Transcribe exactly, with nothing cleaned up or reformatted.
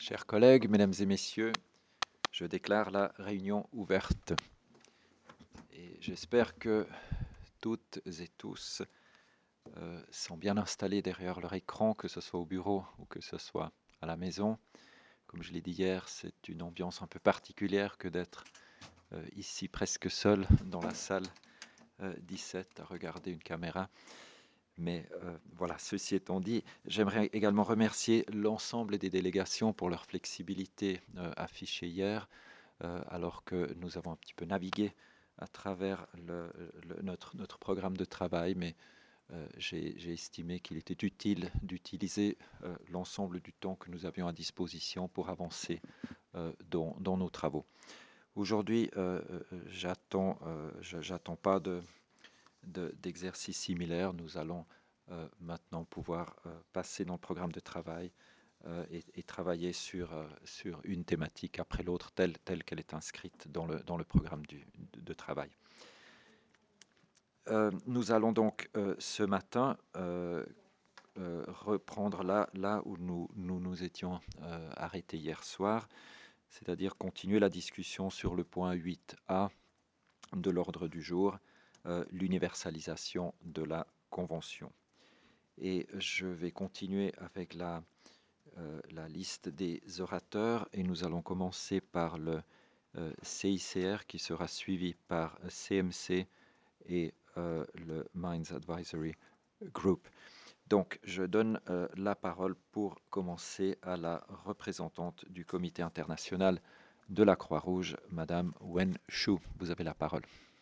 Chers collègues, mesdames et messieurs, je déclare la réunion ouverte et j'espère que toutes et tous euh, sont bien installés derrière leur écran, que ce soit au bureau ou que ce soit à la maison. Comme je l'ai dit hier, c'est une ambiance un peu particulière que d'être euh, ici presque seul dans la salle euh, dix-sept à regarder une caméra. Mais euh, voilà, ceci étant dit, j'aimerais également remercier l'ensemble des délégations pour leur flexibilité euh, affichée hier, euh, alors que nous avons un petit peu navigué à travers le, le- notre, notre programme de travail, mais euh, j'ai j'ai estimé qu'il était utile d'utiliser euh, l'ensemble du temps que nous avions à disposition pour avancer euh, dans, dans nos travaux. Aujourd'hui, euh, euh, j'attends, euh, je- j'attends pas de, de- d'exercices similaires. Nous allons euh, maintenant pouvoir euh, passer dans le programme de travail euh, et, et travailler sur, euh, sur une thématique après l'autre, telle, telle qu'elle est inscrite dans le, dans le programme du- de, de travail. Euh, nous allons donc euh, ce matin euh, euh, reprendre là, là où nous nous, nous étions euh, arrêtés hier soir, c'est-à-dire continuer la discussion sur le point huit A de l'ordre du jour, euh, l'universalisation de la Convention. Et je vais continuer avec la, euh, la liste des orateurs et nous allons commencer par le euh, C I C R qui sera suivi par C M C et euh, le Mines Advisory Group. Donc, je donne euh, la parole pour commencer à la représentante du Comité international de la Croix-Rouge, Madame Wen Shu. Vous avez la parole.